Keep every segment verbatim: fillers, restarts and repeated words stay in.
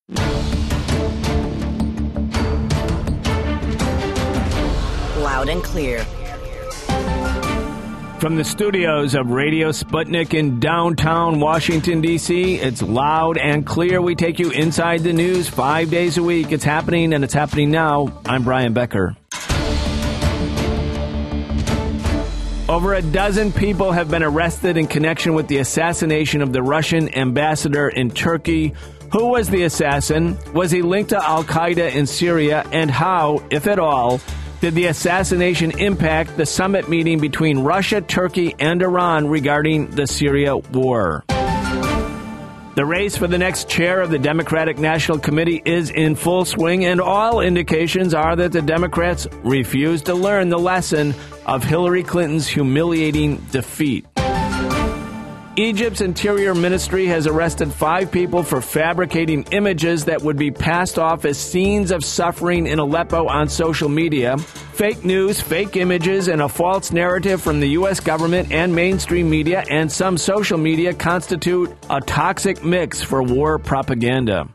Loud and clear. From the studios of Radio Sputnik in downtown Washington, D C, it's Loud and Clear. We take you inside the news five days a week. It's happening, and it's happening now. I'm Brian Becker. Over a dozen people have been arrested in connection with the assassination of the Russian ambassador in Turkey. Who was the assassin? Was he linked to al-Qaeda in Syria? And how, if at all, did the assassination impact the summit meeting between Russia, Turkey, and Iran regarding the Syria war? The race for the next chair of the Democratic National Committee is in full swing, and all indications are that the Democrats refuse to learn the lesson of Hillary Clinton's humiliating defeat. Egypt's Interior Ministry has arrested five people for fabricating images that would be passed off as scenes of suffering in Aleppo on social media. Fake news, fake images, and a false narrative from the U S government and mainstream media and some social media constitute a toxic mix for war propaganda.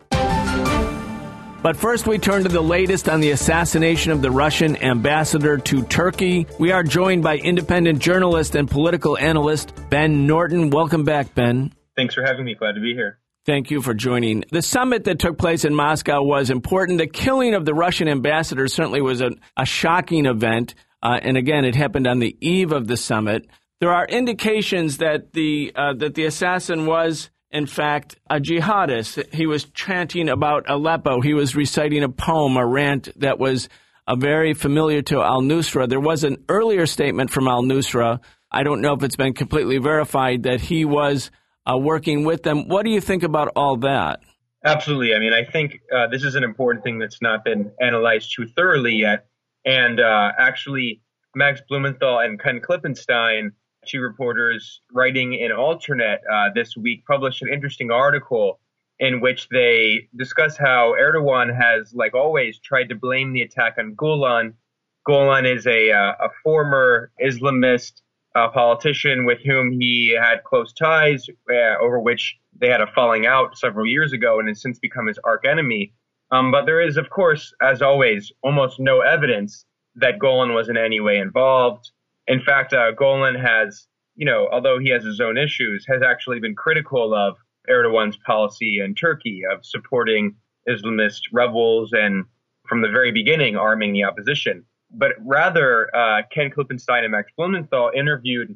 But first, we turn to the latest on the assassination of the Russian ambassador to Turkey. We are joined by independent journalist and political analyst Ben Norton. Welcome back, Ben. Thanks for having me. Glad to be here. Thank you for joining. The summit that took place in Moscow was important. The killing of the Russian ambassador certainly was a, a shocking event. Uh, and again, it happened on the eve of the summit. There are indications that the uh, that the assassin was, in fact, a jihadist. He was chanting about Aleppo. He was reciting a poem, a rant that was uh, very familiar to al-Nusra. There was an earlier statement from al-Nusra. I don't know if it's been completely verified that he was uh, working with them. What do you think about all that? Absolutely. I mean, I think uh, this is an important thing that's not been analyzed too thoroughly yet. And uh, actually, Max Blumenthal and Ken Klippenstein, two reporters writing in Alternate uh, this week, published an interesting article in which they discuss how Erdogan has, like always, tried to blame the attack on Gulen. Gulen is a, uh, a former Islamist uh, politician with whom he had close ties, uh, over which they had a falling out several years ago and has since become his archenemy. Um, but there is, of course, as always, almost no evidence that Gulen was in any way involved. In fact, uh, Gulen has, you know, although he has his own issues, has actually been critical of Erdogan's policy in Turkey of supporting Islamist rebels and, from the very beginning, arming the opposition. But rather, uh, Ken Klippenstein and Max Blumenthal interviewed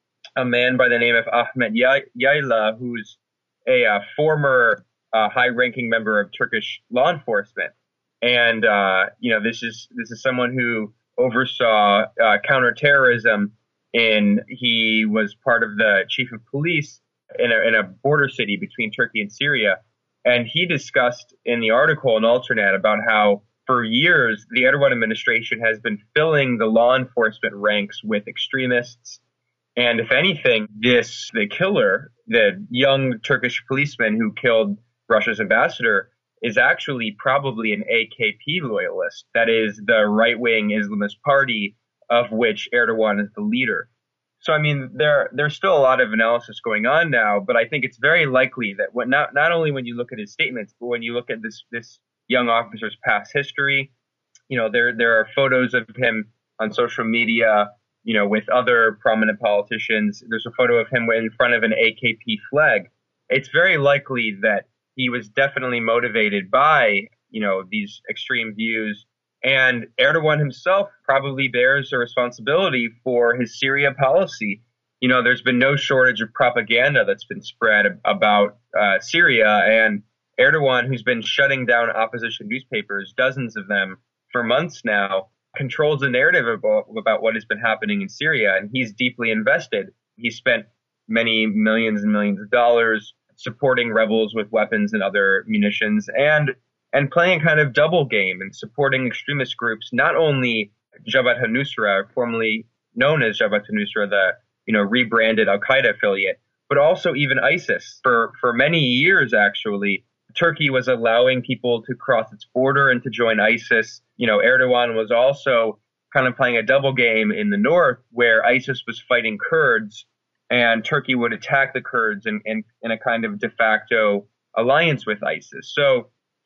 a man by the name of Ahmet Yayla, who's a uh, former uh, high-ranking member of Turkish law enforcement. And, uh, you know, this is this is someone who oversaw uh, counterterrorism, and he was part of the chief of police in a, in a border city between Turkey and Syria. And he discussed in the article in Alternate about how for years the Erdogan administration has been filling the law enforcement ranks with extremists. And if anything, this, the killer, the young Turkish policeman who killed Russia's ambassador, is actually probably an A K P loyalist. That is the right-wing Islamist party of which Erdogan is the leader. So, I mean, there there's still a lot of analysis going on now, but I think it's very likely that when, not not only when you look at his statements, but when you look at this this young officer's past history, you know, there there are photos of him on social media, you know, with other prominent politicians. There's a photo of him in front of an A K P flag. It's very likely that he was definitely motivated by, you know, these extreme views. And Erdogan himself probably bears a responsibility for his Syria policy. You know, there's been no shortage of propaganda that's been spread about uh, Syria. And Erdogan, who's been shutting down opposition newspapers, dozens of them for months now, controls the narrative about, about what has been happening in Syria. And he's deeply invested. He spent many millions and millions of dollars supporting rebels with weapons and other munitions, and and playing a kind of double game and supporting extremist groups, not only Jabhat al-Nusra, formerly known as Jabhat al-Nusra, the you know rebranded al-Qaeda affiliate, but also even ISIS. For for many years, actually, Turkey was allowing people to cross its border and to join ISIS. You know, Erdogan was also kind of playing a double game in the north, where ISIS was fighting Kurds, and Turkey would attack the Kurds in, in, in a kind of de facto alliance with ISIS. So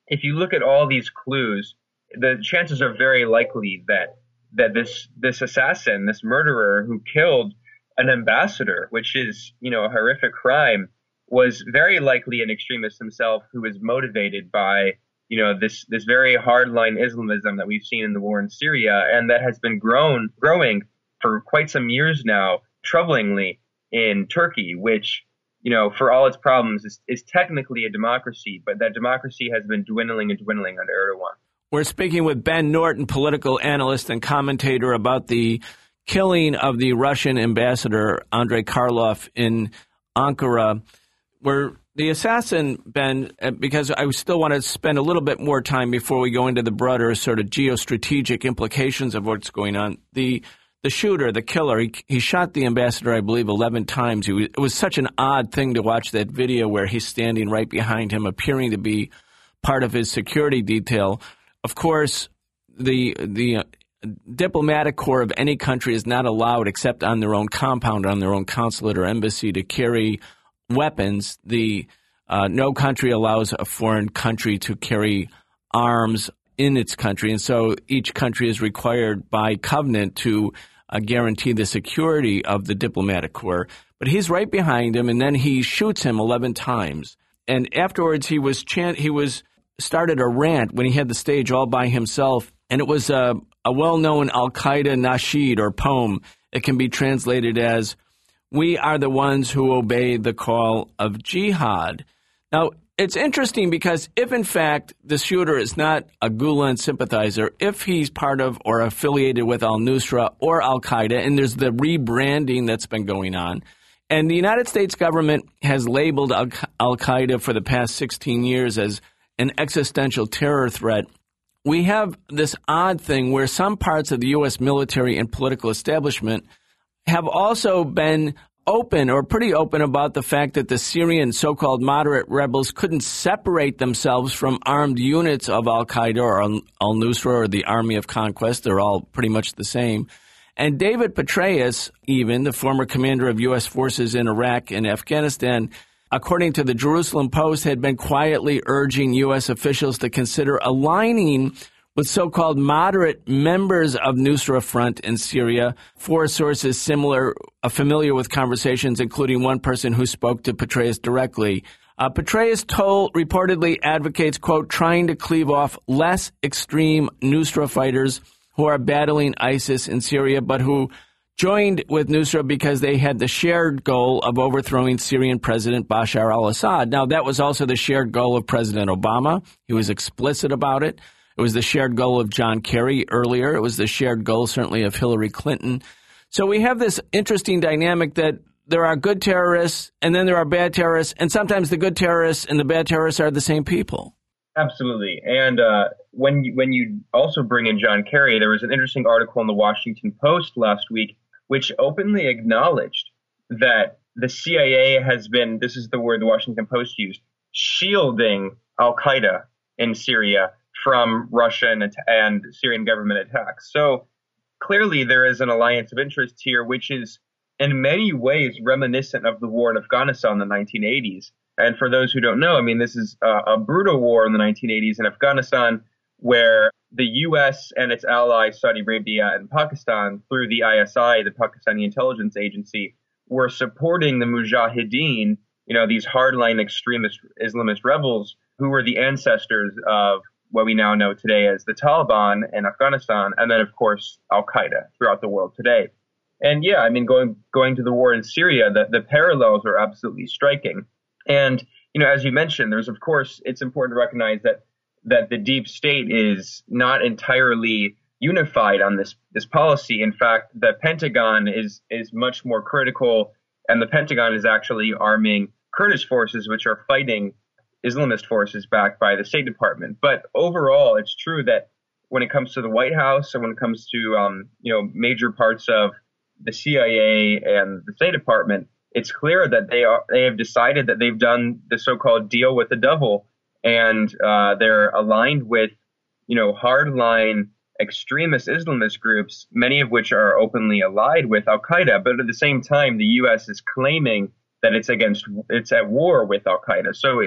if you look at all these clues, the chances are very likely that that this this assassin, this murderer who killed an ambassador, which is, you know, a horrific crime, was very likely an extremist himself who was motivated by, you know, this this very hardline Islamism that we've seen in the war in Syria, and that has been grown growing for quite some years now, troublingly, in Turkey, which, you know, for all its problems, is, is technically a democracy, but that democracy has been dwindling and dwindling under Erdogan. We're speaking with Ben Norton, political analyst and commentator, about the killing of the Russian ambassador, Andrei Karlov, in Ankara, where the assassin, Ben, because I still want to spend a little bit more time before we go into the broader sort of geostrategic implications of what's going on. The the shooter, the killer, he, he shot the ambassador, I believe, eleven times. He was, it was such an odd thing to watch that video where he's standing right behind him, appearing to be part of his security detail. Of course, the the diplomatic corps of any country is not allowed, except on their own compound, on their own consulate or embassy, to carry weapons. The uh, no country allows a foreign country to carry arms in its country, and so each country is required by covenant to uh, guarantee the security of the diplomatic corps. But he's right behind him, and then he shoots him eleven times. And afterwards, he was chant. He was started a rant when he had the stage all by himself, and it was a, a well-known Al-Qaeda nasheed or poem. It can be translated as, "We are the ones who obey the call of jihad." Now, it's interesting because if, in fact, the shooter is not a Gulen sympathizer, if he's part of or affiliated with al-Nusra or Al-Qaeda, and there's the rebranding that's been going on, and the United States government has labeled Al- Al-Qaeda for the past sixteen years as an existential terror threat, we have this odd thing where some parts of the U S military and political establishment have also been open or pretty open about the fact that the Syrian so-called moderate rebels couldn't separate themselves from armed units of Al-Qaeda or al-Nusra or the Army of Conquest. They're all pretty much the same. And David Petraeus, even the former commander of U S forces in Iraq and Afghanistan, according to the Jerusalem Post, had been quietly urging U S officials to consider aligning with so-called moderate members of Nusra Front in Syria. Four sources similar, uh, familiar with conversations, including one person who spoke to Petraeus directly. Uh, Petraeus told, reportedly advocates, quote, trying to cleave off less extreme Nusra fighters who are battling ISIS in Syria, but who joined with Nusra because they had the shared goal of overthrowing Syrian President Bashar al-Assad. Now, that was also the shared goal of President Obama. He was explicit about it. It was the shared goal of John Kerry earlier. It was the shared goal, certainly, of Hillary Clinton. So we have this interesting dynamic that there are good terrorists and then there are bad terrorists, and sometimes the good terrorists and the bad terrorists are the same people. Absolutely. And uh, when, you, when you also bring in John Kerry, there was an interesting article in the Washington Post last week which openly acknowledged that the C I A has been, this is the word the Washington Post used, shielding Al-Qaeda in Syria from Russian and, and Syrian government attacks. So clearly there is an alliance of interest here, which is in many ways reminiscent of the war in Afghanistan in the nineteen eighties. And for those who don't know, I mean, this is a, a brutal war in the nineteen eighties in Afghanistan, where the U S and its allies, Saudi Arabia and Pakistan, through the I S I, the Pakistani intelligence agency, were supporting the Mujahideen, you know, these hardline extremist Islamist rebels who were the ancestors of what we now know today as the Taliban in Afghanistan, and then, of course, Al-Qaeda throughout the world today. And yeah, I mean, going going to the war in Syria, the, the parallels are absolutely striking. And, you know, as you mentioned, there's, of course, it's important to recognize that that the deep state is not entirely unified on this this policy. In fact, the Pentagon is is much more critical, and the Pentagon is actually arming Kurdish forces, which are fighting Islamist forces backed by the State Department. But overall, it's true that when it comes to the White House and when it comes to um, you know major parts of the C I A and the State Department, it's clear that they are they have decided that they've done the so-called deal with the devil. And uh, they're aligned with, you know, hardline extremist Islamist groups, many of which are openly allied with Al-Qaeda. But at the same time, the U S is claiming that it's against, it's at war with Al-Qaeda. So it's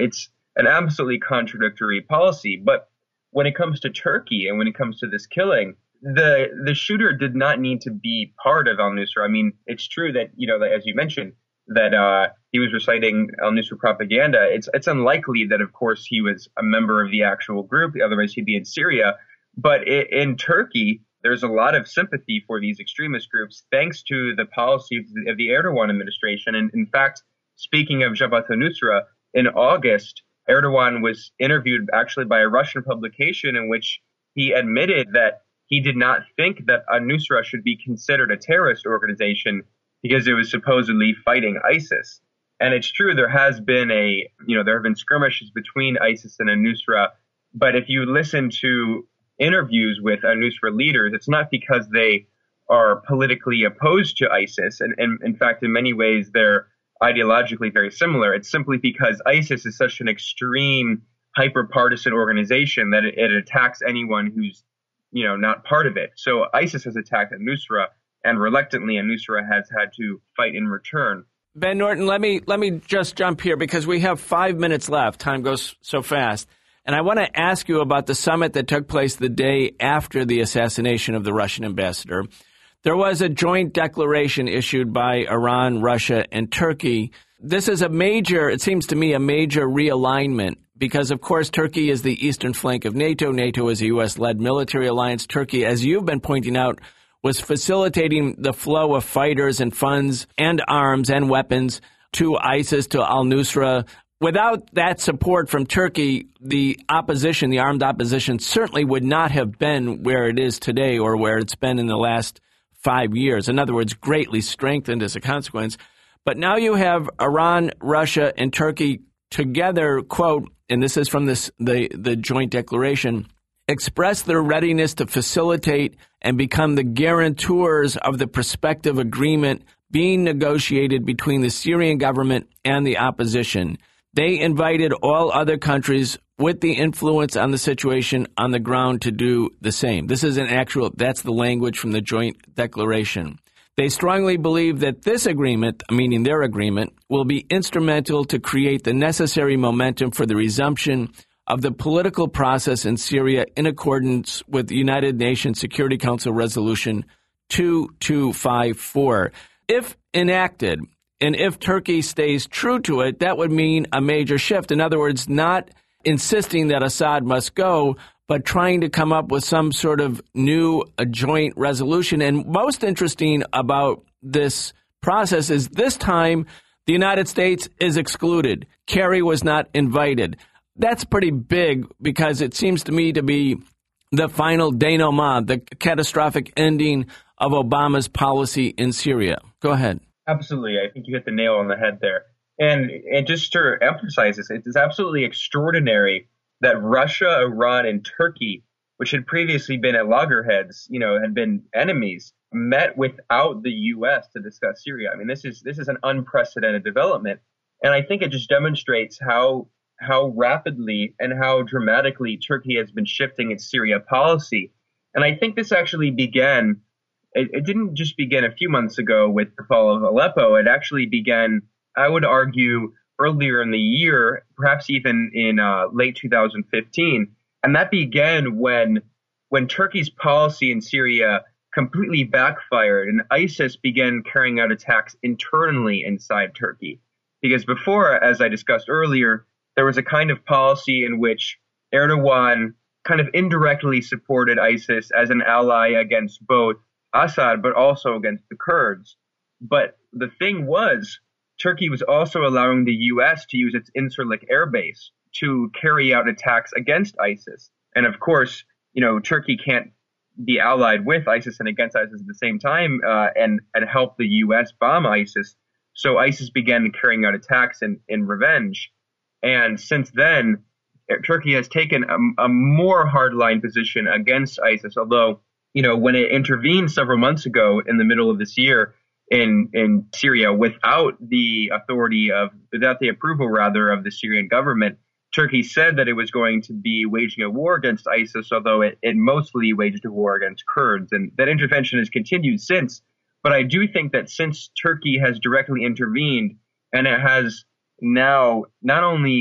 an absolutely contradictory policy. But when it comes to Turkey and when it comes to this killing, the the shooter did not need to be part of al-Nusra. I mean, it's true that, you know, as you mentioned, that uh, he was reciting al-Nusra propaganda. It's it's unlikely that, of course, he was a member of the actual group. Otherwise, he'd be in Syria. But in, in Turkey, there's a lot of sympathy for these extremist groups, thanks to the policy of the, of the Erdogan administration. And in fact, speaking of Jabhat al-Nusra, in August, Erdogan was interviewed actually by a Russian publication in which he admitted that he did not think that al-Nusra should be considered a terrorist organization because it was supposedly fighting ISIS. And it's true, there has been a, you know, there have been skirmishes between ISIS and al-Nusra. But if you listen to interviews with al-Nusra leaders, it's not because they are politically opposed to ISIS. And, and in fact, in many ways, they're ideologically very similar. It's simply because ISIS is such an extreme, hyper-partisan organization that it, it attacks anyone who's, you know, not part of it. So ISIS has attacked al-Nusra, and reluctantly, al-Nusra has had to fight in return. Ben Norton, let me let me just jump here because we have five minutes left. Time goes so fast. And I want to ask you about the summit that took place the day after the assassination of the Russian ambassador. There was a joint declaration issued by Iran, Russia, and Turkey. This is a major, it seems to me, a major realignment because, of course, Turkey is the eastern flank of NATO. NATO is a U S-led military alliance. Turkey, as you've been pointing out, was facilitating the flow of fighters and funds and arms and weapons to ISIS, to al-Nusra. Without that support from Turkey, the opposition, the armed opposition, certainly would not have been where it is today or where it's been in the last five years. In other words, greatly strengthened as a consequence. But now you have Iran, Russia, and Turkey together, quote, and this is from this the, the joint declaration, express their readiness to facilitate and become the guarantors of the prospective agreement being negotiated between the Syrian government and the opposition. They invited all other countries with the influence on the situation on the ground to do the same. This is an actual, that's the language from the joint declaration. They strongly believe that this agreement, meaning their agreement, will be instrumental to create the necessary momentum for the resumption of the political process in Syria in accordance with the United Nations Security Council Resolution two two five four. If enacted, and if Turkey stays true to it, that would mean a major shift. In other words, not insisting that Assad must go, but trying to come up with some sort of new uh, joint resolution. And most interesting about this process is this time the United States is excluded. Kerry was not invited. That's pretty big because it seems to me to be the final denouement, the catastrophic ending of Obama's policy in Syria. Go ahead. Absolutely. I think you hit the nail on the head there. And, and just to emphasize this, it is absolutely extraordinary that Russia, Iran, and Turkey, which had previously been at loggerheads, you know, had been enemies, met without the U S to discuss Syria. I mean, this is this is an unprecedented development. And I think it just demonstrates how how rapidly and how dramatically Turkey has been shifting its Syria policy. And I think this actually began, it, it didn't just begin a few months ago with the fall of Aleppo. It actually began, I would argue, earlier in the year, perhaps even in uh, late two thousand fifteen. And that began when when Turkey's policy in Syria completely backfired and ISIS began carrying out attacks internally inside Turkey. Because before, as I discussed earlier, there was a kind of policy in which Erdogan kind of indirectly supported ISIS as an ally against both Assad, but also against the Kurds. But the thing was, Turkey was also allowing the U S to use its Incirlik air base to carry out attacks against ISIS. And of course, you know, Turkey can't be allied with ISIS and against ISIS at the same time uh, and, and help the U S bomb ISIS. So ISIS began carrying out attacks in, in revenge. And since then, Turkey has taken a, a more hardline position against ISIS, although, you know, when it intervened several months ago in the middle of this year in, in Syria without the authority of, without the approval rather of the Syrian government, Turkey said that it was going to be waging a war against ISIS, although it, it mostly waged a war against Kurds. And that intervention has continued since. But I do think that since Turkey has directly intervened and it has now not only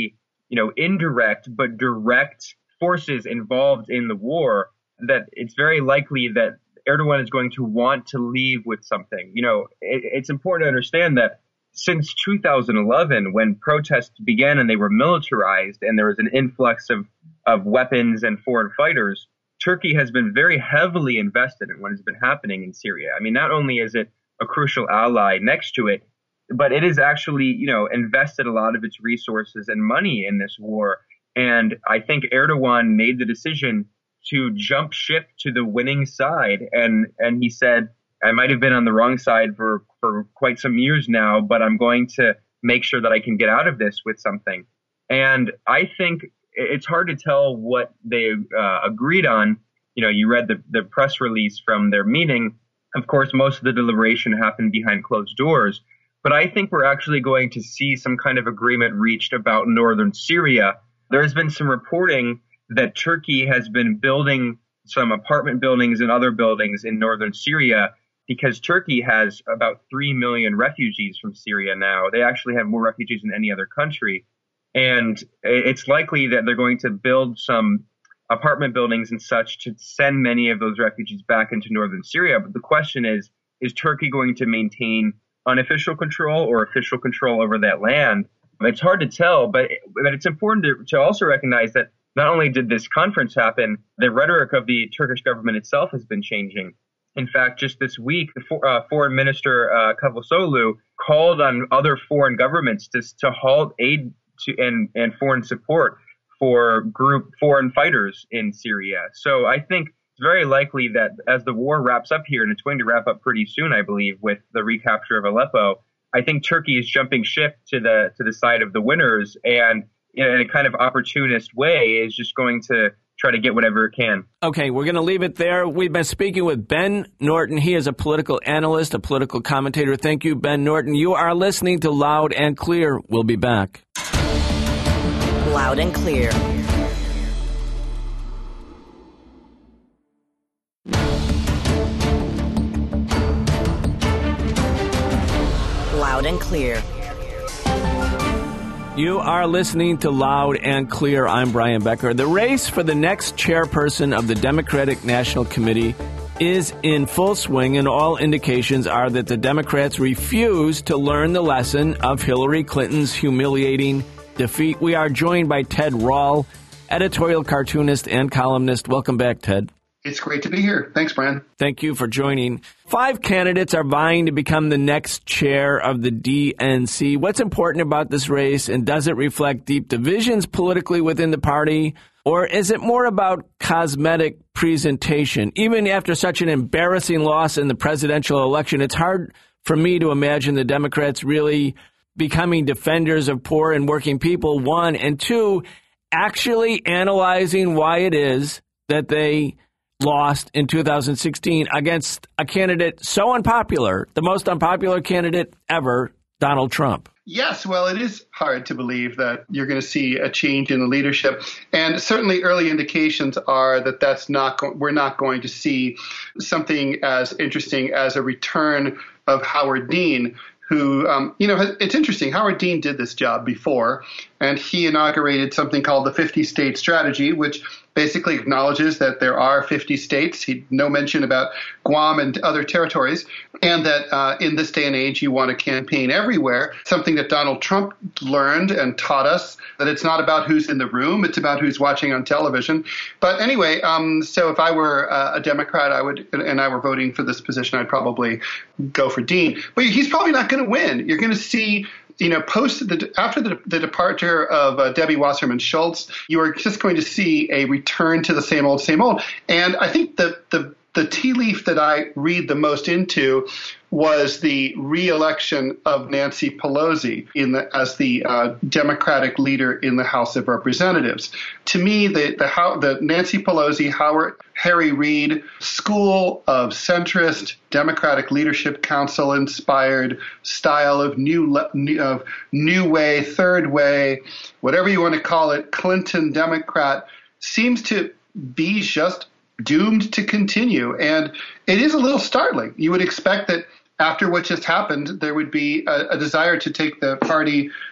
you know, indirect but direct forces involved in the war, that it's very likely that Erdogan is going to want to leave with something. You know, it, it's important to understand that since two thousand eleven, when protests began and they were militarized and there was an influx of, of weapons and foreign fighters, Turkey has been very heavily invested in what has been happening in Syria. I mean, not only is it a crucial ally next to it, but it has actually, you know, invested a lot of its resources and money in this war. And I think Erdogan made the decision to jump ship to the winning side. And and he said, I might have been on the wrong side for, for quite some years now, but I'm going to make sure that I can get out of this with something. And I think it's hard to tell what they uh, agreed on. You know, you read the, the press release from their meeting. Of course, most of the deliberation happened behind closed doors. But I think we're actually going to see some kind of agreement reached about northern Syria. There's been some reporting that Turkey has been building some apartment buildings and other buildings in northern Syria because Turkey has about three million refugees from Syria now. They actually have more refugees than any other country. And it's likely that they're going to build some apartment buildings and such to send many of those refugees back into northern Syria. But the question is, is Turkey going to maintain unofficial control or official control over that land? It's hard to tell, but, but it's important to, to also recognize that not only did this conference happen, the rhetoric of the Turkish government itself has been changing. In fact, just this week, the for, uh, foreign minister uh, Cavusoglu called on other foreign governments to, to halt aid to, and, and foreign support for group foreign fighters in Syria. So I think it's very likely that as the war wraps up here, and it's going to wrap up pretty soon, I believe, with the recapture of Aleppo, I think Turkey is jumping ship to the to the side of the winners, and in a kind of opportunist way is just going to try to get whatever it can. Okay, we're going to leave it there. We've been speaking with Ben Norton. He is a political analyst, a political commentator. Thank you, Ben Norton. You are listening to Loud and Clear. We'll be back. Loud and Clear. Loud and Clear. You are listening to Loud and Clear. I'm Brian Becker. The race for the next chairperson of the Democratic National Committee is in full swing, and all indications are that the Democrats refuse to learn the lesson of Hillary Clinton's humiliating defeat. We are joined by Ted Rall, editorial cartoonist and columnist. Welcome back, Ted. It's great to be here. Thanks, Brian. Thank you for joining. Five candidates are vying to become the next chair of the D N C. What's important about this race, and does it reflect deep divisions politically within the party, or is it more about cosmetic presentation? Even after such an embarrassing loss in the presidential election, it's hard for me to imagine the Democrats really becoming defenders of poor and working people, one, and two, actually analyzing why it is that they lost in two thousand sixteen against a candidate so unpopular, the most unpopular candidate ever, Donald Trump. Yes, well, it is hard to believe that you're going to see a change in the leadership. And certainly early indications are that that's not go- we're not going to see something as interesting as a return of Howard Dean, who, um, you know, has, it's interesting. Howard Dean did this job before, and he inaugurated something called the fifty-state strategy, which basically acknowledges that there are fifty states. He no mention about Guam and other territories, and that uh, in this day and age, you want to campaign everywhere, something that Donald Trump learned and taught us, that it's not about who's in the room, it's about who's watching on television. But anyway, um, so if I were uh, a Democrat, I would, and I were voting for this position, I'd probably go for Dean. But he's probably not going to win. You're going to see, you know, post the, after the, the departure of uh, Debbie Wasserman Schultz, you are just going to see a return to the same old, same old. And I think the the the tea leaf that I read the most into was the re-election of Nancy Pelosi in the, as the uh, Democratic leader in the House of Representatives. To me, the the, how, the Nancy Pelosi, Howard, Harry Reid school of centrist Democratic Leadership Council inspired style of new of new way, third way, whatever you want to call it, Clinton Democrat seems to be just doomed to continue. And it is a little startling. You would expect that after what just happened, there would be a, a desire to take the party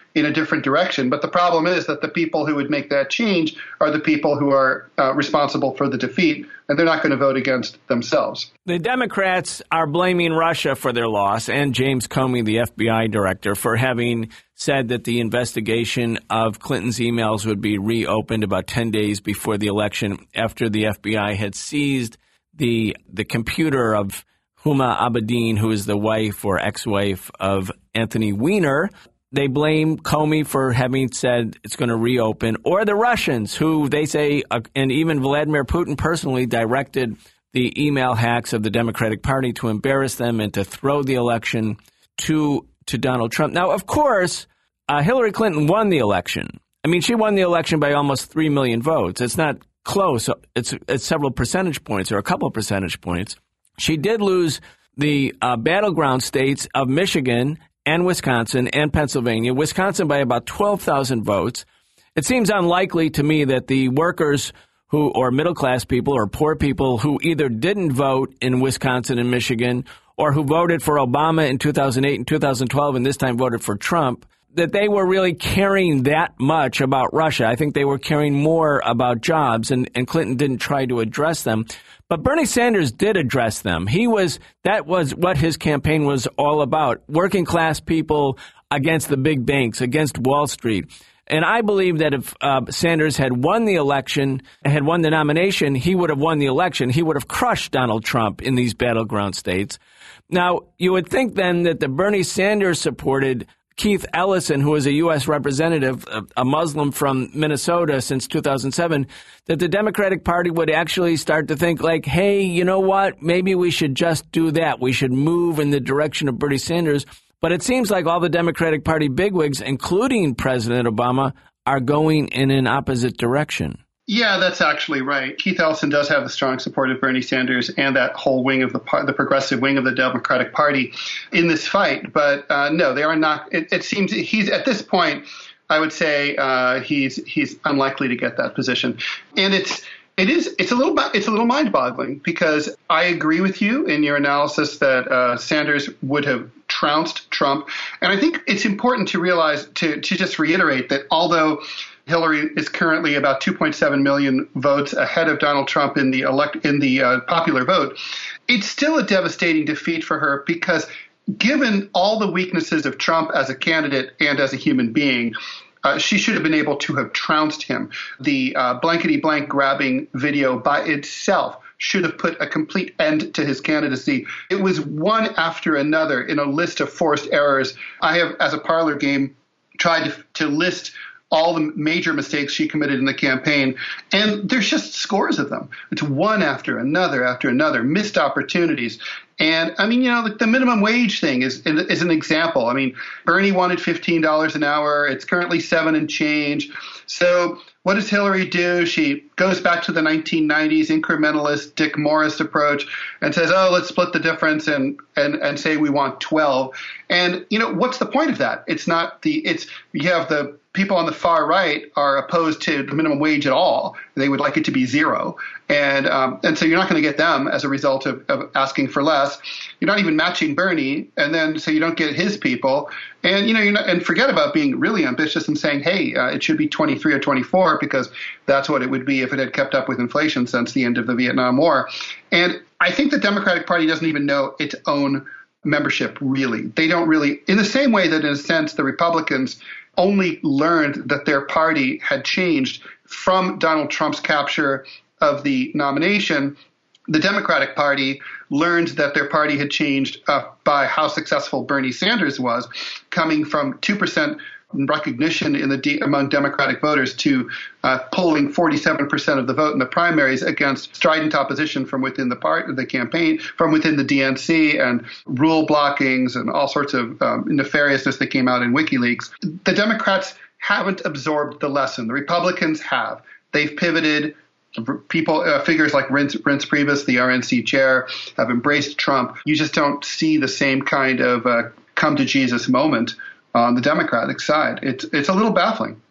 in a different direction. But the problem is that the people who would make that change are the people who are uh, responsible for the defeat, and they're not going to vote against themselves. The Democrats are blaming Russia for their loss, and James Comey, the F B I director, for having said that the investigation of Clinton's emails would be reopened about ten days before the election, after the F B I had seized the the computer of Huma Abedin, who is the wife or ex-wife of Anthony Weiner. They blame Comey for having said it's going to reopen, or the Russians, who they say, uh, and even Vladimir Putin personally directed the email hacks of the Democratic Party to embarrass them and to throw the election to to Donald Trump. Now, of course, uh, Hillary Clinton won the election. I mean, she won the election by almost three million votes. It's not close. It's, it's several percentage points or a couple of percentage points. She did lose the uh, battleground states of Michigan and Wisconsin and Pennsylvania, Wisconsin by about twelve thousand votes. It seems unlikely to me that the workers who, or middle-class people or poor people who either didn't vote in Wisconsin and Michigan or who voted for Obama in two thousand eight and two thousand twelve and this time voted for Trump, that they were really caring that much about Russia. I think they were caring more about jobs, and, and Clinton didn't try to address them. But Bernie Sanders did address them. He was, that was what his campaign was all about. Working class people against the big banks, against Wall Street. And I believe that if uh, Sanders had won the election, had won the nomination, he would have won the election. He would have crushed Donald Trump in these battleground states. Now, you would think then that the Bernie Sanders supported Keith Ellison, who is a U S representative, a Muslim from Minnesota since two thousand seven, that the Democratic Party would actually start to think like, hey, you know what, maybe we should just do that. We should move in the direction of Bernie Sanders. But it seems like all the Democratic Party bigwigs, including President Obama, are going in an opposite direction. Yeah, that's actually right. Keith Ellison does have the strong support of Bernie Sanders and that whole wing of the the progressive wing of the Democratic Party in this fight. But uh, no, they are not. It, it seems he's at this point, I would say uh, he's he's unlikely to get that position. And it's it is it's a little it's a little mind-boggling, because I agree with you in your analysis that uh, Sanders would have trounced Trump. And I think it's important to realize, to to just reiterate that although Hillary is currently about two point seven million votes ahead of Donald Trump in the elect in the uh, popular vote, it's still a devastating defeat for her, because given all the weaknesses of Trump as a candidate and as a human being, uh, she should have been able to have trounced him. The uh, blankety blank grabbing video by itself should have put a complete end to his candidacy. It was one after another in a list of forced errors. I have, as a parlor game, tried to, to list all the major mistakes she committed in the campaign, and there's just scores of them. It's one after another after another, missed opportunities. And I mean, you know, the, the minimum wage thing is is an example. I mean, Bernie wanted fifteen dollars an hour. It's currently seven and change. So what does Hillary do? She goes back to the nineteen nineties incrementalist Dick Morris approach and says, oh, let's split the difference and, and, and say we want twelve. And, you know, what's the point of that? It's not the, it's, you have the people on the far right are opposed to the minimum wage at all. They would like it to be zero. And, um, and so you're not going to get them as a result of, of asking for less. You're not even matching Bernie. And then, so you don't get his people. And, you know, you're not, and forget about being really ambitious and saying, hey, uh, it should be twenty-three or twenty-four, because that's what it would be if it had kept up with inflation since the end of the Vietnam War. And I think the Democratic Party doesn't even know its own membership, really. They don't really, in the same way that in a sense the Republicans only learned that their party had changed from Donald Trump's capture of the nomination, the Democratic Party learned that their party had changed uh, by how successful Bernie Sanders was, coming from two percent recognition in the de- among Democratic voters to uh, polling forty-seven percent of the vote in the primaries against strident opposition from within the part of the campaign, from within the D N C, and rule blockings and all sorts of um, nefariousness that came out in WikiLeaks. The Democrats haven't absorbed the lesson. The Republicans have. They've pivoted. People, uh, figures like Reince, Reince Priebus, the R N C chair, have embraced Trump. You just don't see the same kind of uh, come to Jesus moment on the Democratic side. It's it's a little baffling.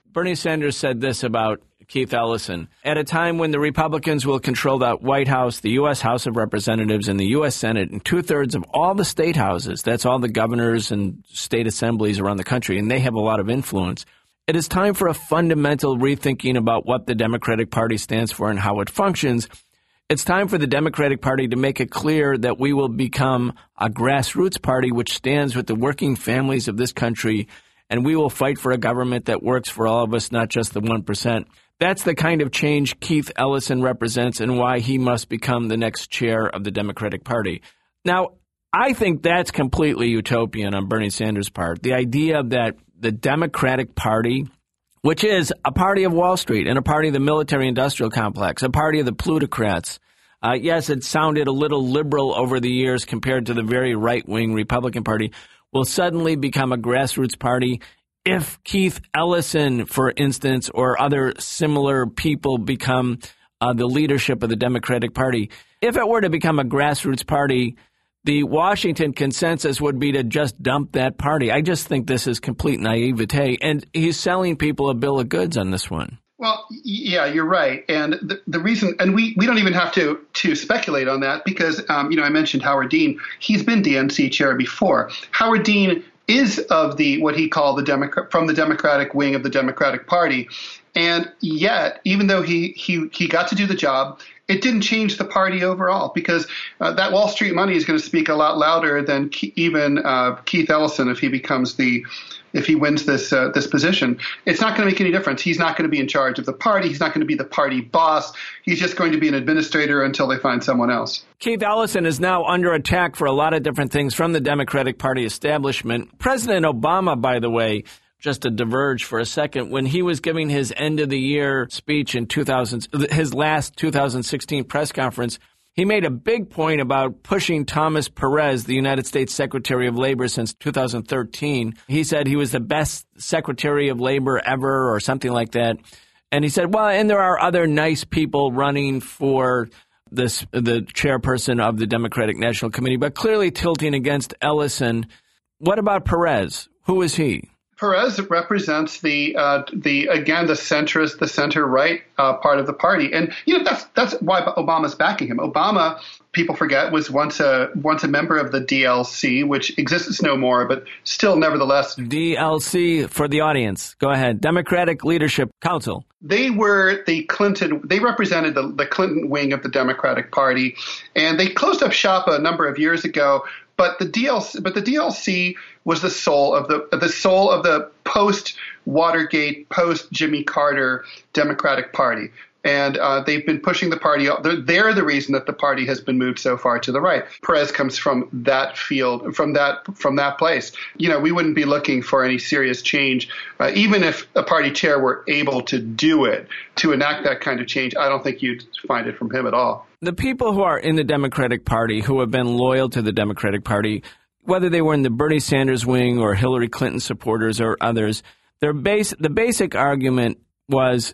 Bernie Sanders said this about Keith Ellison. At a time when the Republicans will control the White House, the U S House of Representatives, and the U S Senate, and two-thirds of all the state houses, that's all the governors and state assemblies around the country, and they have a lot of influence, it is time for a fundamental rethinking about what the Democratic Party stands for and how it functions. It's time for the Democratic Party to make it clear that we will become a grassroots party which stands with the working families of this country, and we will fight for a government that works for all of us, not just the one percent. That's the kind of change Keith Ellison represents and why he must become the next chair of the Democratic Party. Now, I think that's completely utopian on Bernie Sanders' part. The idea that the Democratic Party, which is a party of Wall Street and a party of the military-industrial complex, a party of the plutocrats. Uh, yes, it sounded a little liberal over the years compared to the very right-wing Republican Party, will suddenly become a grassroots party if Keith Ellison, for instance, or other similar people become uh, the leadership of the Democratic Party. If it were to become a grassroots party, the Washington consensus would be to just dump that party. I just think this is complete naivete, and he's selling people a bill of goods on this one. Well, yeah, you're right. And the, the reason, and we, we don't even have to, to speculate on that because, um, you know, I mentioned Howard Dean. He's been D N C chair before. Howard Dean is of the, what he called the Democrat, from the Democratic wing of the Democratic Party. And yet, even though he, he, he got to do the job, it didn't change the party overall because uh, that Wall Street money is going to speak a lot louder than Ke- even uh, Keith Ellison if he becomes the if he wins this uh, this position. It's not going to make any difference. He's not going to be in charge of the party. He's not going to be the party boss. He's just going to be an administrator until they find someone else. Keith Ellison is now under attack for a lot of different things from the Democratic Party establishment. President Obama, by the way, just to diverge for a second, when he was giving his end-of-the-year speech in two thousand, his last two thousand sixteen press conference, he made a big point about pushing Thomas Perez, the United States Secretary of Labor since two thousand thirteen. He said he was the best Secretary of Labor ever or something like that. And he said, well, and there are other nice people running for this, the chairperson of the Democratic National Committee, but clearly tilting against Ellison. What about Perez? Who is he? Perez represents the uh, the again the centrist, the center right uh, part of the party, and you know that's that's why Obama's backing him. Obama, people forget, was once a once a member of the D L C, which exists no more, but still, nevertheless, D L C for the audience. Go ahead, Democratic Leadership Council. They were the Clinton. They represented the, the Clinton wing of the Democratic Party, and they closed up shop a number of years ago. But the D L C, but the D L C was the soul of the the soul of the post Watergate, post Jimmy Carter Democratic Party, and uh, they've been pushing the party. They're, they're the reason that the party has been moved so far to the right. Perez comes from that field, from that from that place. You know, we wouldn't be looking for any serious change, uh, even if a party chair were able to do it, to enact that kind of change. I don't think you'd find it from him at all. The people who are in the Democratic Party, who have been loyal to the Democratic Party, whether they were in the Bernie Sanders wing or Hillary Clinton supporters or others, their base, the basic argument was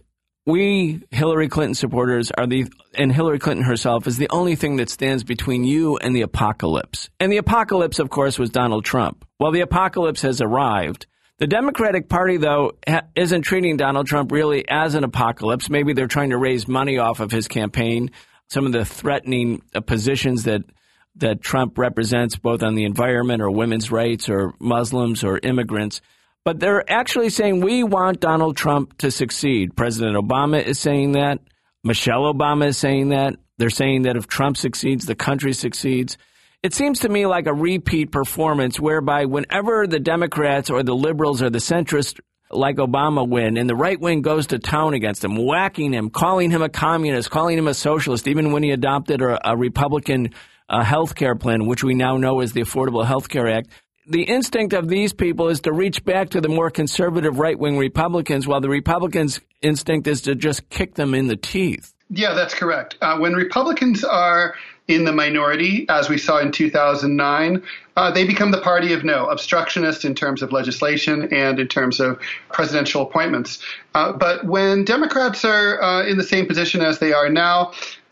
we Hillary Clinton supporters are the, and Hillary Clinton herself is the only thing that stands between you and the apocalypse. And the apocalypse, of course, was Donald Trump. Well, the apocalypse has arrived. The Democratic Party, though, ha- isn't treating Donald Trump really as an apocalypse. Maybe they're trying to raise money off of his campaign. Some of the threatening uh, positions that that Trump represents, both on the environment or women's rights or Muslims or immigrants. But they're actually saying we want Donald Trump to succeed. President Obama is saying that. Michelle Obama is saying that. They're saying that if Trump succeeds, the country succeeds. It seems to me like a repeat performance whereby whenever the Democrats or the liberals or the centrists like Obama win, and the right wing goes to town against him, whacking him, calling him a communist, calling him a socialist, even when he adopted a, a Republican uh, health care plan, which we now know is the Affordable Health Care Act. The instinct of these people is to reach back to the more conservative right-wing Republicans, while the Republicans' instinct is to just kick them in the teeth. Yeah, that's correct. Uh, when Republicans are in the minority, as we saw in two thousand nine, uh, they become the party of no, obstructionist in terms of legislation and in terms of presidential appointments. Uh, but when Democrats are uh, in the same position as they are now,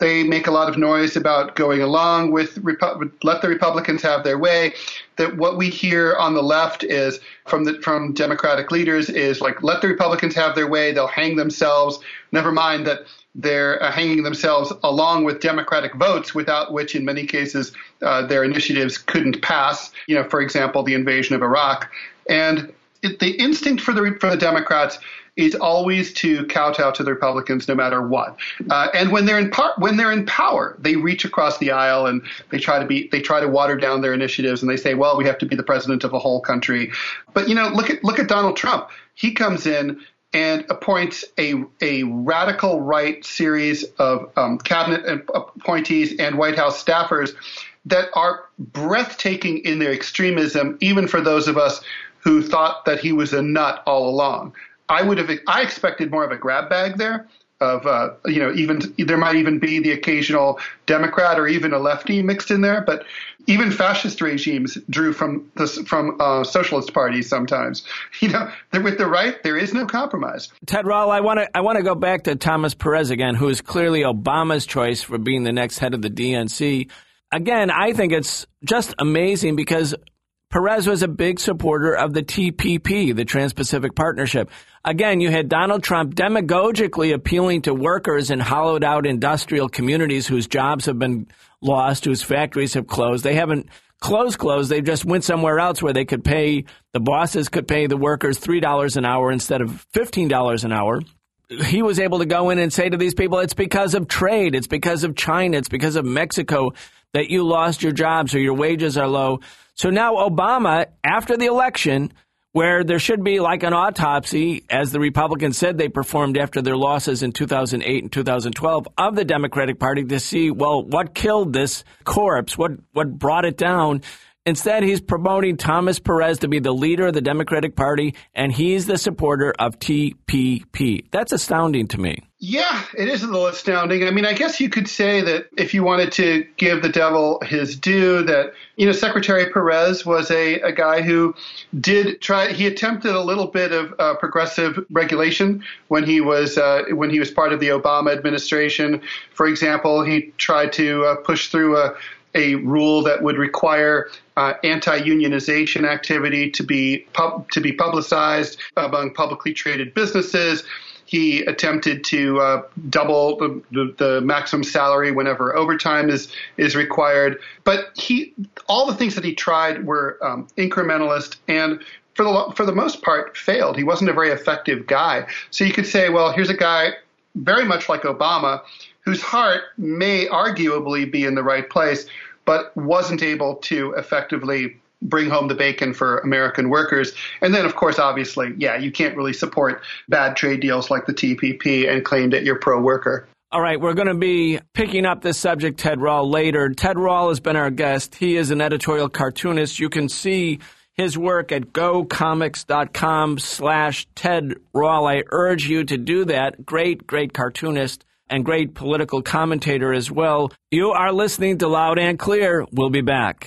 they make a lot of noise about going along with Repu- let the Republicans have their way. That what we hear on the left is from the from Democratic leaders is like, let the Republicans have their way. They'll hang themselves. Never mind that they're uh, hanging themselves along with Democratic votes, without which, in many cases, uh, their initiatives couldn't pass. You know, for example, the invasion of Iraq. And it, the instinct for the for the Democrats is always to kowtow to the Republicans no matter what. Uh, and when they're in par- when they're in power, they reach across the aisle and they try to be they try to water down their initiatives, and they say, well, we have to be the president of a whole country. But you know, look at look at Donald Trump. He comes in and appoints a a radical right series of um, cabinet appointees and White House staffers that are breathtaking in their extremism, even for those of us who thought that he was a nut all along. I would have I expected more of a grab bag there. Of uh, you know, even there might even be the occasional Democrat or even a lefty mixed in there, but even fascist regimes drew from this from uh, socialist parties sometimes. You know, with the right, there is no compromise. Ted Rall, I want to I want to go back to Thomas Perez again, who is clearly Obama's choice for being the next head of the D N C. Again, I think it's just amazing because Perez was a big supporter of the T P P, the Trans-Pacific Partnership. Again, you had Donald Trump demagogically appealing to workers in hollowed-out industrial communities whose jobs have been lost, whose factories have closed. They haven't closed, closed. They just went somewhere else where they could pay, the bosses could pay the workers three dollars an hour instead of fifteen dollars an hour. He was able to go in and say to these people, it's because of trade, it's because of China, it's because of Mexico that you lost your jobs or your wages are low. So now Obama, after the election, where there should be like an autopsy, as the Republicans said they performed after their losses in two thousand eight and two thousand twelve, of the Democratic Party to see, well, what killed this corpse, what, what brought it down. Instead, he's promoting Thomas Perez to be the leader of the Democratic Party, and he's the supporter of T P P. That's astounding to me. Yeah, it is a little astounding. I mean, I guess you could say that if you wanted to give the devil his due, that, you know, Secretary Perez was a, a guy who did try, he attempted a little bit of uh, progressive regulation when he was uh, when he was part of the Obama administration. For example, he tried to uh, push through a a rule that would require uh, anti-unionization activity to be pub- to be publicized among publicly traded businesses. He attempted to uh, double the, the, the maximum salary whenever overtime is is required. But he, all the things that he tried were um, incrementalist and, for the for the most part, failed. He wasn't a very effective guy. So you could say, well, here's a guy very much like Obama, whose heart may arguably be in the right place, but wasn't able to effectively bring home the bacon for American workers. And then, of course, obviously, yeah, you can't really support bad trade deals like the T P P and claim that you're pro-worker. All right, we're going to be picking up this subject, Ted Rall, later. Ted Rall has been our guest. He is an editorial cartoonist. You can see his work at gocomics.com slash Ted Rall. I urge you to do that. Great, great cartoonist and great political commentator as well. You are listening to Loud and Clear. We'll be back.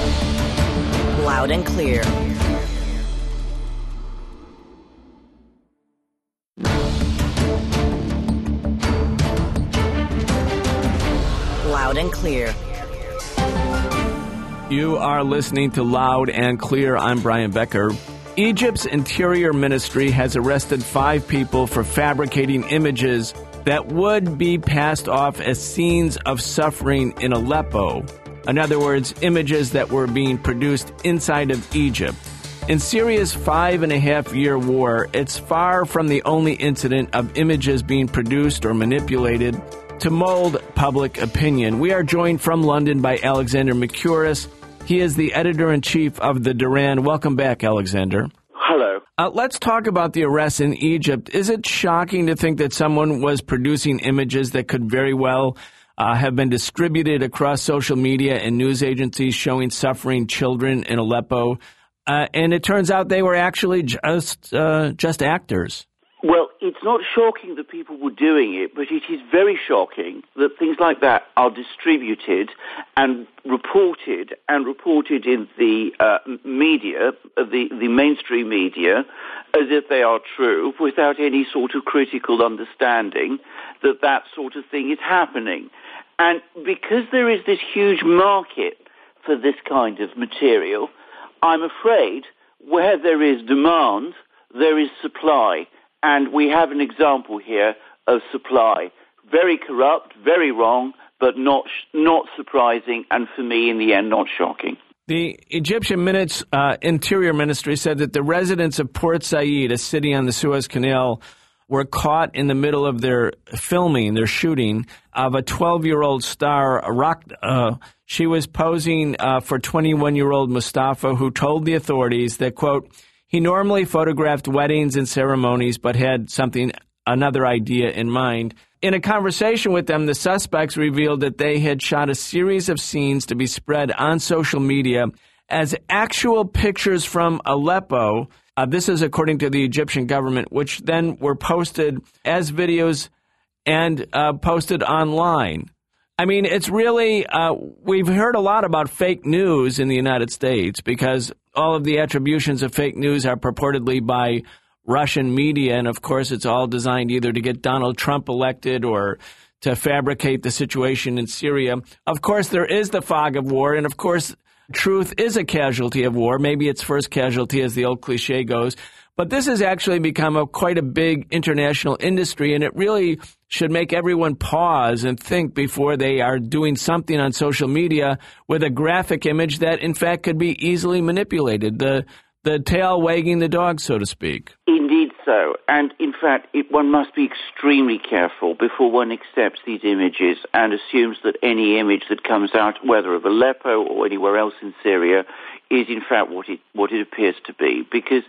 Loud and Clear. Loud and Clear. You are listening to Loud and Clear. I'm Brian Becker. Egypt's Interior Ministry has arrested five people for fabricating images that would be passed off as scenes of suffering in Aleppo. In other words, images that were being produced inside of Egypt. In Syria's five and a half year war, it's far from the only incident of images being produced or manipulated to mold public opinion. We are joined from London by Alexander Mercouris. He is the editor-in-chief of the Duran. Welcome back, Alexander. Hello. Uh, let's talk about the arrest in Egypt. Is it shocking to think that someone was producing images that could very well uh, have been distributed across social media and news agencies showing suffering children in Aleppo? Uh, and it turns out they were actually just uh, just actors. Well, it's not shocking that people were doing it, but it is very shocking that things like that are distributed and reported and reported in the uh, media, the, the mainstream media, as if they are true, without any sort of critical understanding that that sort of thing is happening. And because there is this huge market for this kind of material, I'm afraid where there is demand, there is supply. And we have an example here of supply. Very corrupt, very wrong, but not not surprising, and for me, in the end, not shocking. The Egyptian Minute's uh, Interior Ministry said that the residents of Port Said, a city on the Suez Canal, were caught in the middle of their filming, their shooting, of a twelve-year-old star, Rock. Uh, she was posing uh, for twenty-one-year-old Mustafa, who told the authorities that, quote, he normally photographed weddings and ceremonies, but had something, another idea in mind. In a conversation with them, the suspects revealed that they had shot a series of scenes to be spread on social media as actual pictures from Aleppo. Uh, this is according to the Egyptian government, which then were posted as videos and uh, posted online. I mean, it's really, uh, we've heard a lot about fake news in the United States because all of the attributions of fake news are purportedly by Russian media, and of course it's all designed either to get Donald Trump elected or to fabricate the situation in Syria. Of course, there is the fog of war, and of course, truth is a casualty of war. Maybe its first casualty, as the old cliche goes. But this has actually become a quite a big international industry, and it really should make everyone pause and think before they are doing something on social media with a graphic image that, in fact, could be easily manipulated. The The tail wagging the dog, so to speak. Indeed so. And in fact, it, one must be extremely careful before one accepts these images and assumes that any image that comes out, whether of Aleppo or anywhere else in Syria, is in fact what it, what it appears to be. Because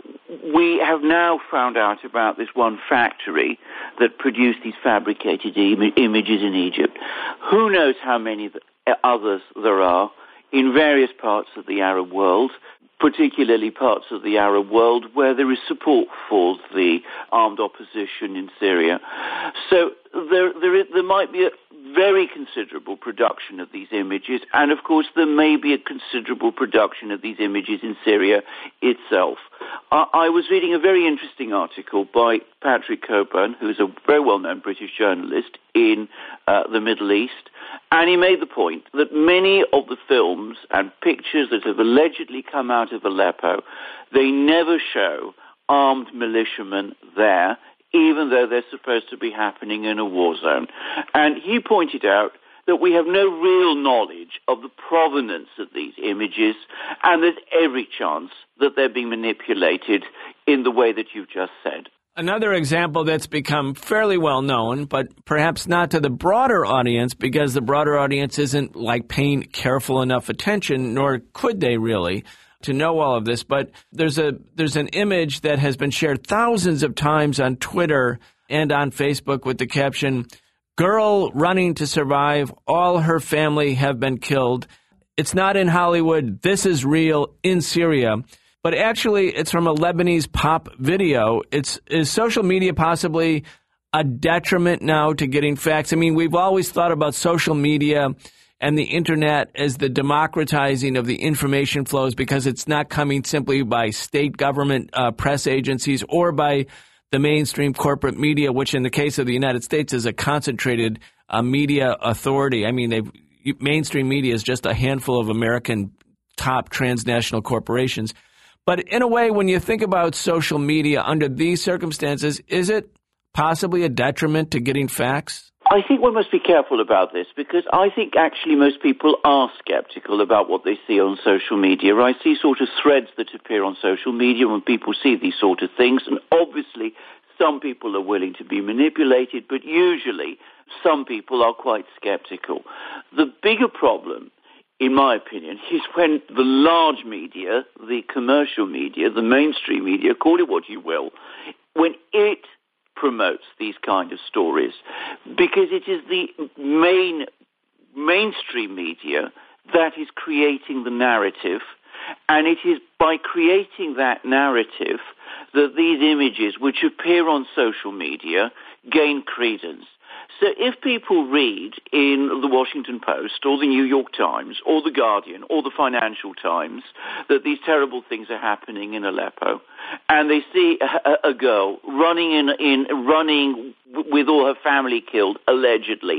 we have now found out about this one factory that produced these fabricated im- images in Egypt. Who knows how many th- others there are in various parts of the Arab world, particularly parts of the Arab world where there is support for the armed opposition in Syria. So there, there, is, there might be a very considerable production of these images, and of course there may be a considerable production of these images in Syria itself. I, I was reading a very interesting article by Patrick Cockburn, who is a very well-known British journalist in uh, the Middle East, and he made the point that many of the films and pictures that have allegedly come out of Aleppo, they never show armed militiamen there, even though they're supposed to be happening in a war zone. And he pointed out that we have no real knowledge of the provenance of these images, and there's every chance that they're being manipulated in the way that you've just said. Another example that's become fairly well known, but perhaps not to the broader audience because the broader audience isn't like paying careful enough attention, nor could they really, to know all of this. But there's a there's an image that has been shared thousands of times on Twitter and on Facebook with the caption, "Girl running to survive, all her family have been killed. It's not in Hollywood, this is real in Syria." But actually, it's from a Lebanese pop video. It's is social media possibly a detriment now to getting facts? I mean, we've always thought about social media and the internet as the democratizing of the information flows because it's not coming simply by state government uh, press agencies or by the mainstream corporate media, which in the case of the United States is a concentrated uh, media authority. I mean, they've, mainstream media is just a handful of American top transnational corporations. But in a way, when you think about social media under these circumstances, is it possibly a detriment to getting facts? I think one must be careful about this because I think actually most people are skeptical about what they see on social media. I see sort of threads that appear on social media when people see these sort of things, and obviously some people are willing to be manipulated, but usually some people are quite skeptical. The bigger problem, in my opinion, is when the large media, the commercial media, the mainstream media, call it what you will, when it promotes these kind of stories, because it is the main mainstream media that is creating the narrative, and it is by creating that narrative that these images, which appear on social media, gain credence. So if people read in the Washington Post or the New York Times or the Guardian or the Financial Times that these terrible things are happening in Aleppo, and they see a, a girl running in, in running with all her family killed, allegedly,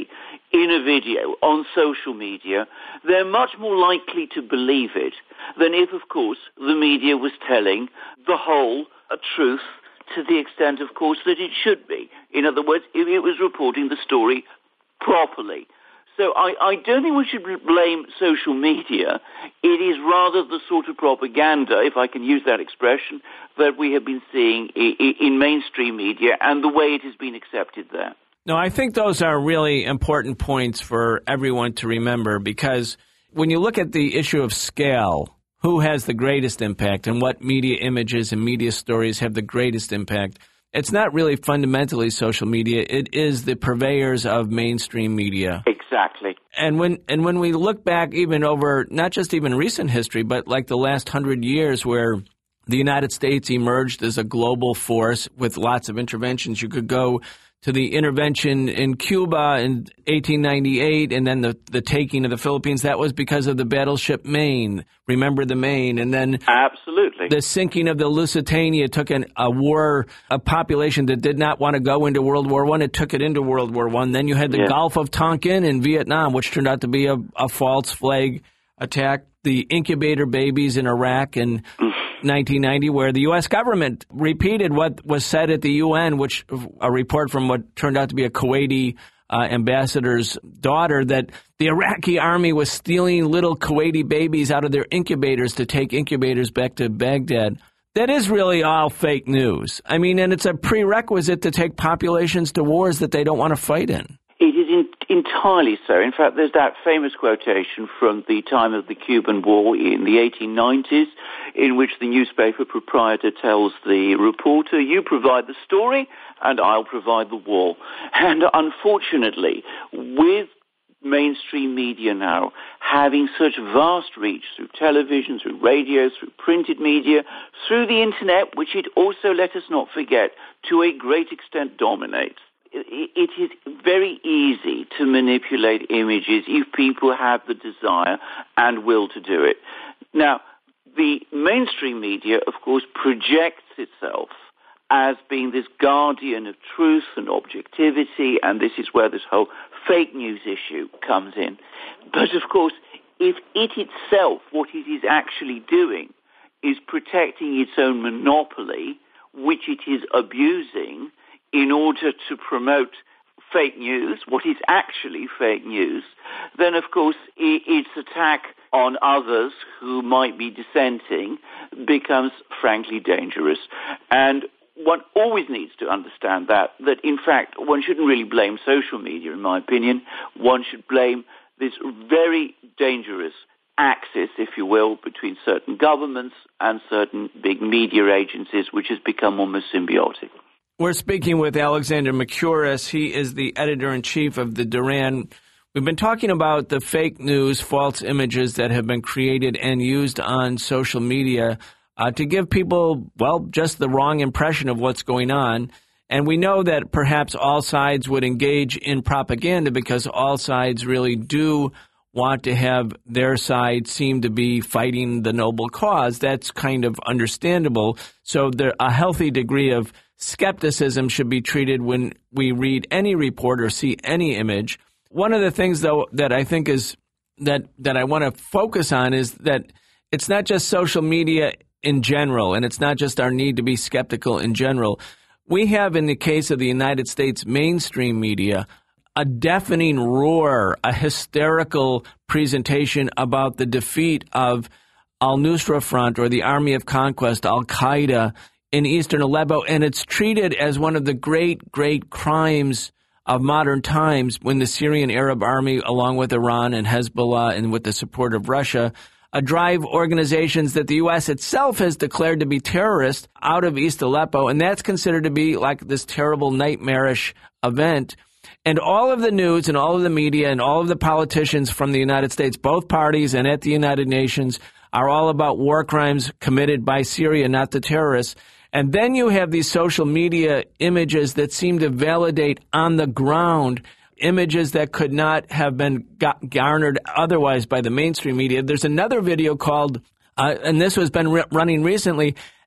in a video on social media, they're much more likely to believe it than if, of course, the media was telling the whole uh, truth to the extent, of course, that it should be. In other words, if it was reporting the story properly. So I, I don't think we should blame social media. It is rather the sort of propaganda, if I can use that expression, that we have been seeing in, in mainstream media and the way it has been accepted there. No, I think those are really important points for everyone to remember, because when you look at the issue of scale, who has the greatest impact and what media images and media stories have the greatest impact, it's not really fundamentally social media. It is the purveyors of mainstream media. Exactly. And when and when we look back even over not just even recent history, but like the last hundred years where the United States emerged as a global force with lots of interventions, you could go to the intervention in Cuba in eighteen ninety-eight and then the, the taking of the Philippines. That was because of the battleship Maine. Remember the Maine? And then absolutely the sinking of the Lusitania took an, a war, a population that did not want to go into World War One. It took it into World War One. Then you had the yeah. Gulf of Tonkin in Vietnam, which turned out to be a, a false flag attack. The incubator babies in Iraq and nineteen ninety, where the U S government repeated what was said at the U N, which a report from what turned out to be a Kuwaiti uh, ambassador's daughter, that the Iraqi army was stealing little Kuwaiti babies out of their incubators to take incubators back to Baghdad. That is really all fake news. I mean, and it's a prerequisite to take populations to wars that they don't want to fight in. It is in, entirely so. In fact, there's that famous quotation from the time of the Cuban War in the eighteen nineties, in which the newspaper proprietor tells the reporter, you provide the story and I'll provide the war. And unfortunately, with mainstream media now having such vast reach through television, through radio, through printed media, through the internet, which it also, let us not forget, to a great extent dominates, it is very easy to manipulate images if people have the desire and will to do it. Now, the mainstream media, of course, projects itself as being this guardian of truth and objectivity, and this is where this whole fake news issue comes in. But, of course, if it itself, what it is actually doing, is protecting its own monopoly, which it is abusing, in order to promote fake news, what is actually fake news, then, of course, its attack on others who might be dissenting becomes frankly dangerous. And one always needs to understand that, that in fact, one shouldn't really blame social media, in my opinion. One should blame this very dangerous axis, if you will, between certain governments and certain big media agencies, which has become almost symbiotic. We're speaking with Alexander Mercouris. He is the editor-in-chief of the Duran. We've been talking about the fake news, false images that have been created and used on social media uh, to give people, well, just the wrong impression of what's going on. And we know that perhaps all sides would engage in propaganda because all sides really do want to have their side seem to be fighting the noble cause. That's kind of understandable. So there a healthy degree of skepticism should be treated when we read any report or see any image. One of the things, though, that I think is that that I want to focus on is that it's not just social media in general, and it's not just our need to be skeptical in general. We have, in the case of the United States mainstream media, a deafening roar, a hysterical presentation about the defeat of al-Nusra Front or the Army of Conquest, Al-Qaeda, in eastern Aleppo, and it's treated as one of the great, great crimes of modern times when the Syrian Arab Army, along with Iran and Hezbollah and with the support of Russia, uh, drive organizations that the U S itself has declared to be terrorist out of East Aleppo, and that's considered to be like this terrible, nightmarish event. And all of the news and all of the media and all of the politicians from the United States, both parties and at the United Nations, are all about war crimes committed by Syria, not the terrorists. And then you have these social media images that seem to validate on the ground images that could not have been garnered otherwise by the mainstream media. There's another video called, uh, and this has been re- running recently,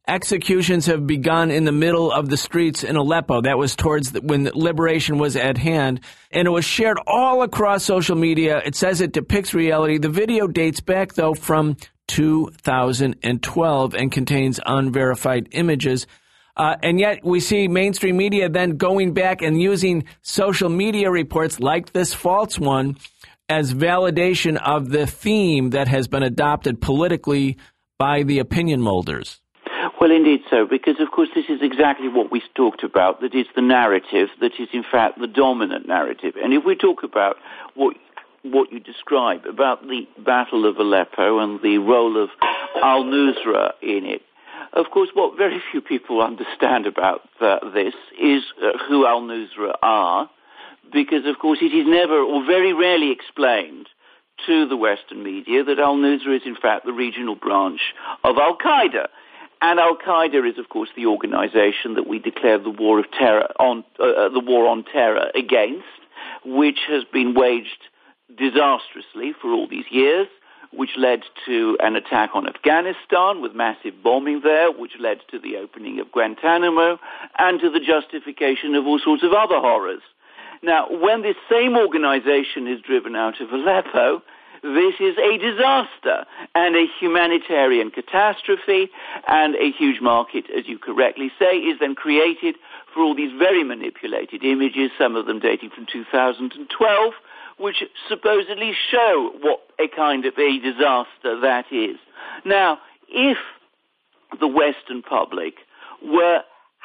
executions have begun in the middle of the streets in Aleppo. That was towards the, when liberation was at hand. And it was shared all across social media. It says it depicts reality. The video dates back, though, from two thousand twelve and contains unverified images. Uh, and yet we see mainstream media then going back and using social media reports like this false one as validation of the theme that has been adopted politically by the opinion molders. Well, indeed so, because, of course, this is exactly what we talked about, that it's the narrative that is, in fact, the dominant narrative. And if we talk about what what you describe, about the Battle of Aleppo and the role of al-Nusra in it, of course, what very few people understand about uh, this is uh, who al-Nusra are, because, of course, it is never or very rarely explained to the Western media that al-Nusra is, in fact, the regional branch of al-Qaeda. And al-Qaeda is, of course, the organization that we declared the war of terror on uh, the war on terror against, which has been waged disastrously for all these years, which led to an attack on Afghanistan with massive bombing there, which led to the opening of Guantanamo, and to the justification of all sorts of other horrors. Now, when this same organization is driven out of Aleppo, this is a disaster and a humanitarian catastrophe, and a huge market, as you correctly say, is then created for all these very manipulated images, some of them dating from two thousand twelve, which supposedly show what a kind of a disaster that is. Now, if the Western public were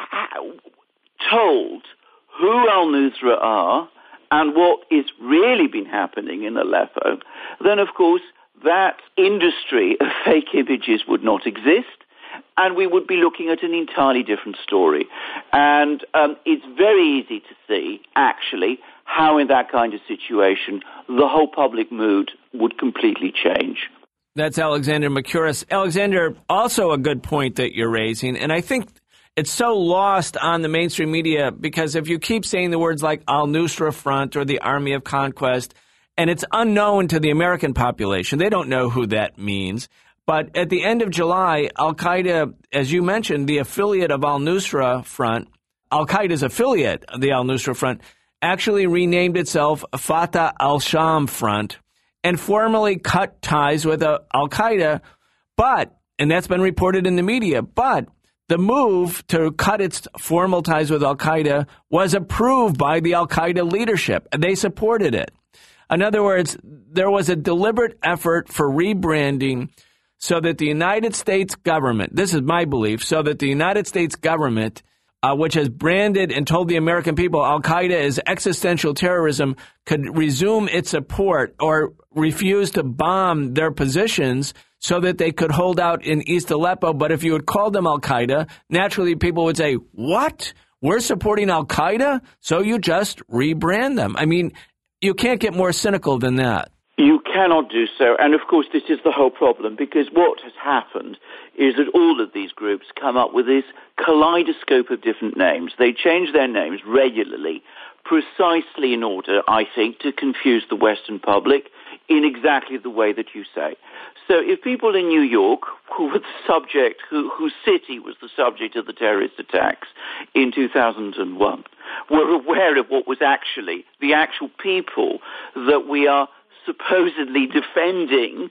told who al-Nusra are and what is really been happening in Aleppo, then, of course, that industry of fake images would not exist, and we would be looking at an entirely different story. And um, it's very easy to see, actually, how in that kind of situation the whole public mood would completely change. That's Alexander Mercouris. Alexander, also a good point that you're raising, and I think it's so lost on the mainstream media because if you keep saying the words like al-Nusra Front or the Army of Conquest, and it's unknown to the American population, they don't know who that means. But at the end of July, al-Qaeda, as you mentioned, the affiliate of al-Nusra Front, al-Qaeda's affiliate of the al-Nusra Front, actually renamed itself Fatah al-Sham Front and formally cut ties with uh, al-Qaeda. But, and that's been reported in the media, but the move to cut its formal ties with al-Qaeda was approved by the al-Qaeda leadership, and they supported it. In other words, there was a deliberate effort for rebranding so that the United States government, this is my belief, so that the United States government, uh, which has branded and told the American people al-Qaeda is existential terrorism, could resume its support or refuse to bomb their positions so that they could hold out in East Aleppo. But if you had called them al-Qaeda, naturally people would say, what? We're supporting al-Qaeda? So you just rebrand them. I mean, you can't get more cynical than that. You cannot do so. And, of course, this is the whole problem, because what has happened is that all of these groups come up with this kaleidoscope of different names. They change their names regularly, precisely in order, I think, to confuse the Western public in exactly the way that you say. So if people in New York, who were the subject, who, whose city was the subject of the terrorist attacks in two thousand one, were aware of what was actually the actual people that we are supposedly defending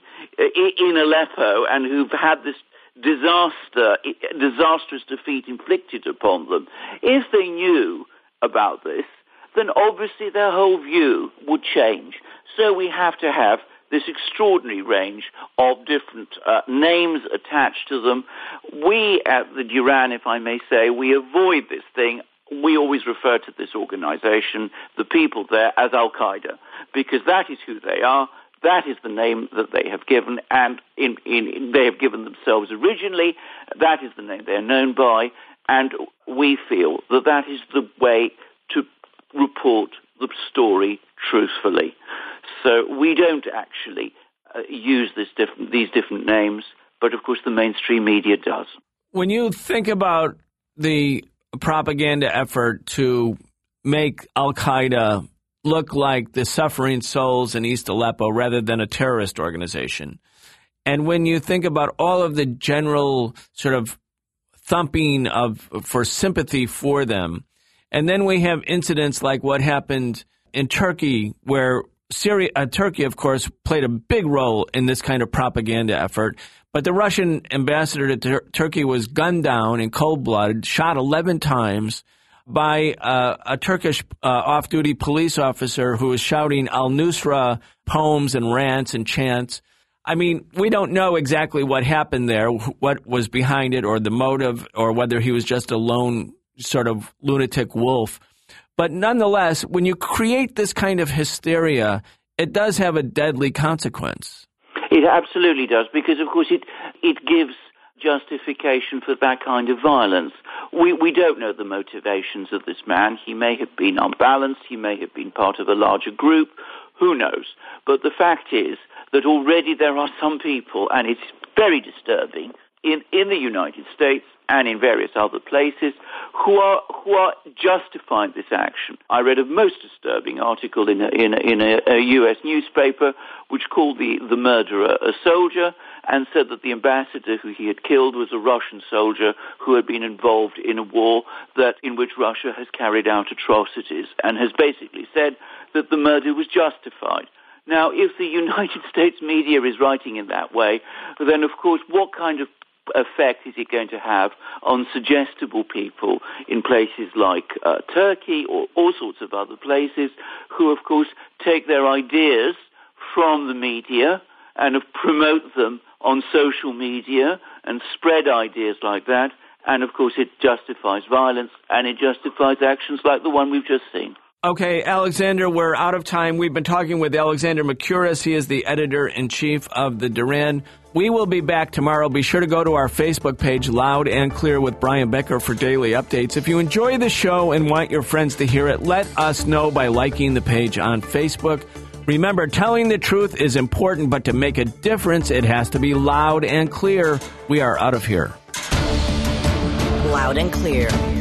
in Aleppo and who've had this disaster, disastrous defeat inflicted upon them, if they knew about this, then obviously their whole view would change. So we have to have this extraordinary range of different uh, names attached to them. We at the Duran, if I may say, we avoid this thing. We always refer to this organization, the people there, as al-Qaeda, because that is who they are. That is the name that they have given, and in, in, in, they have given themselves originally. That is the name they're known by, and we feel that that is the way to report the story truthfully. So we don't actually uh, use this different, these different names, but of course the mainstream media does. When you think about the propaganda effort to make al-Qaeda look like the suffering souls in East Aleppo rather than a terrorist organization, and when you think about all of the general sort of thumping of for sympathy for them. And then we have incidents like what happened in Turkey, where Syria, uh, Turkey, of course, played a big role in this kind of propaganda effort. But the Russian ambassador to Tur- Turkey was gunned down in cold blood, shot eleven times by uh, a Turkish uh, off-duty police officer who was shouting al-Nusra poems and rants and chants. I mean, we don't know exactly what happened there, what was behind it, or the motive, or whether he was just a lone sort of lunatic wolf. But nonetheless, when you create this kind of hysteria, it does have a deadly consequence. It absolutely does, because, of course, it it gives justification for that kind of violence. We we don't know the motivations of this man. He may have been unbalanced. He may have been part of a larger group. Who knows? But the fact is that already there are some people, and it's very disturbing, in, in the United States and in various other places, who are who are justifying this action. I read a most disturbing article in a, in a, in a, a U S newspaper which called the, the murderer a soldier, and said that the ambassador who he had killed was a Russian soldier who had been involved in a war that in which Russia has carried out atrocities, and has basically said that the murder was justified. Now, if the United States media is writing in that way, then of course what kind of effect is it going to have on suggestible people in places like uh, Turkey or all sorts of other places who, of course, take their ideas from the media and promote them on social media and spread ideas like that. And, of course, it justifies violence and it justifies actions like the one we've just seen. Okay, Alexander, we're out of time. We've been talking with Alexander Mercouris. He is the editor-in-chief of the Duran. We will be back tomorrow. Be sure to go to our Facebook page, Loud and Clear with Brian Becker, for daily updates. If you enjoy the show and want your friends to hear it, let us know by liking the page on Facebook. Remember, telling the truth is important, but to make a difference, it has to be loud and clear. We are out of here. Loud and Clear.